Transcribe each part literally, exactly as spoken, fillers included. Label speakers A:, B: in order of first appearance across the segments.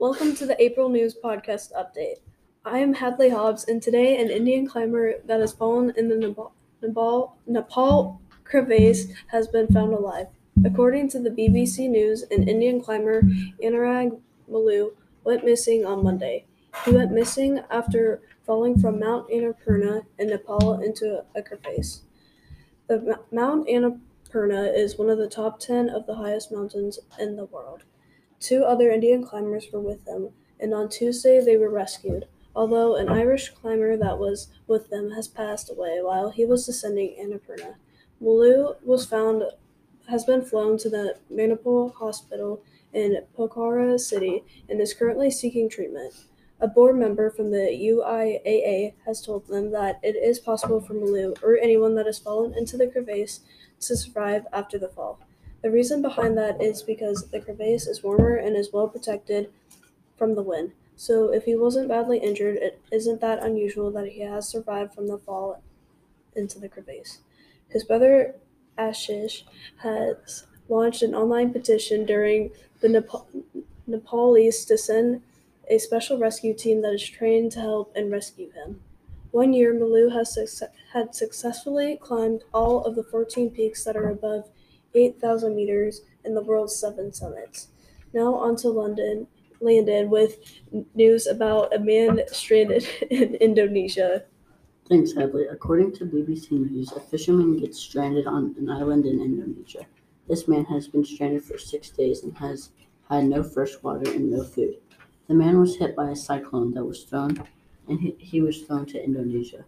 A: Welcome to the April News Podcast Update. I am Hadley Hobbs, and today an Indian climber that has fallen in the Nepal, Nepal, Nepal crevasse has been found alive. According to the B B C News, an Indian climber, Anurag Maloo, went missing on Monday. He went missing after falling from Mount Annapurna in Nepal into a crevasse. The Mount Annapurna is one of the top ten of the highest mountains in the world. Two other Indian climbers were with them, and on Tuesday they were rescued, although an Irish climber that was with them has passed away while he was descending Annapurna. Maloo was found has been flown to the Manipal Hospital in Pokhara City and is currently seeking treatment. A board member from the U I A A has told them that it is possible for Maloo or anyone that has fallen into the crevasse to survive after the fall. The reason behind that is because the crevasse is warmer and is well protected from the wind. So if he wasn't badly injured, it isn't that unusual that he has survived from the fall into the crevasse. His brother Ashish has launched an online petition during the Nepal- Nepalese to send a special rescue team that is trained to help and rescue him. One year, Maloo has success- had successfully climbed all of the fourteen peaks that are above eight thousand meters in the world's seven summits. Now on to London, Landon with news about a man stranded in Indonesia.
B: Thanks, Hadley. According to B B C News, a fisherman gets stranded on an island in Indonesia. This man has been stranded for six days and has had no fresh water and no food. The man was hit by a cyclone that was thrown, and he, he was thrown to Indonesia.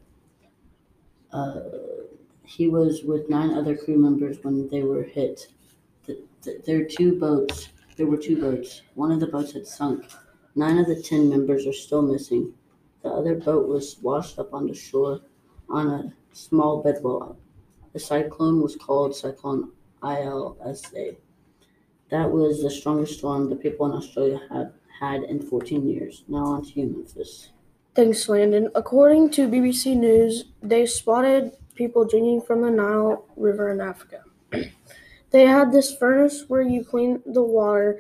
B: Uh, he was with nine other crew members when they were hit. The, the, there were two boats. There were two boats. One of the boats had sunk. Nine of the ten members are still missing. The other boat was washed up on the shore on a small bedwell. The cyclone was called Cyclone I L S A. That was the strongest storm the people in Australia have had in fourteen years. Now on to you, Memphis.
C: Thanks, Landon. According to B B C News, they spotted people drinking from the Nile River in Africa. They had this furnace where you clean the water.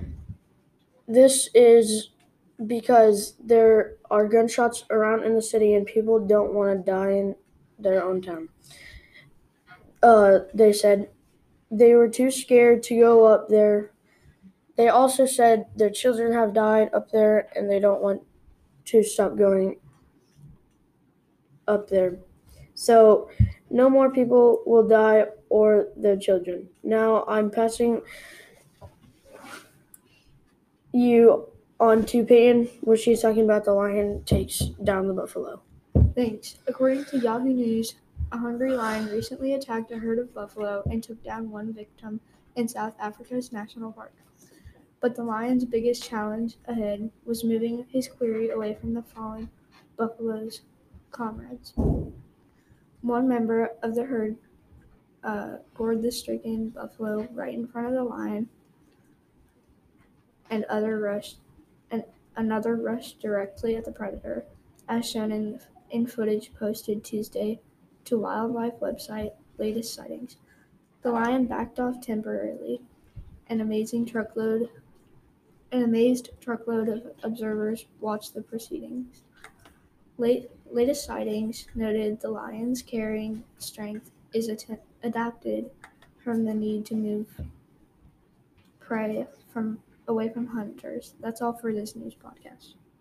C: This is because there are gunshots around in the city and people don't want to die in their own town. Uh, they said they were too scared to go up there. They also said their children have died up there and they don't want to stop going up there. So no more people will die or their children. Now I'm passing you on to Peyton, where she's talking about the lion takes down the buffalo.
D: Thanks. According to Yahoo News, a hungry lion recently attacked a herd of buffalo and took down one victim in South Africa's national park. But the lion's biggest challenge ahead was moving his quarry away from the fallen buffalo's comrades. One member of the herd uh, gored the stricken buffalo right in front of the lion, and other rushed, and another rushed directly at the predator, as shown in in footage posted Tuesday to wildlife website Latest Sightings. The lion backed off temporarily. An amazing truckload, an amazed truckload of observers watched the proceedings. Late, latest Sightings noted the lion's carrying strength is att- adapted from the need to move prey from away from hunters. That's all for this news podcast.